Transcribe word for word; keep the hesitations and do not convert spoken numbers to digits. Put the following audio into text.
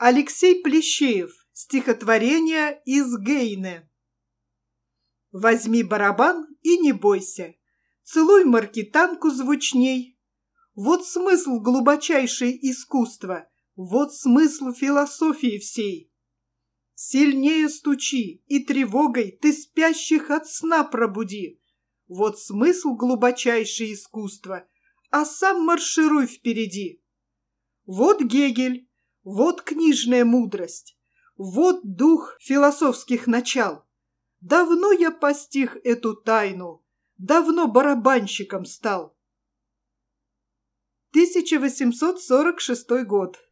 Алексей Плещеев. Стихотворение из Гейне. Возьми барабан и не бойся, целуй маркетанку звучней. Вот смысл глубочайшей искусства, вот смысл философии всей. Сильнее стучи, и тревогой ты спящих от сна пробуди. Вот смысл глубочайшей искусства, а сам маршируй впереди. Вот Гегель, вот книжная мудрость, вот дух философских начал. Давно я постиг эту тайну, давно барабанщиком стал. тысяча восемьсот сорок шестой год.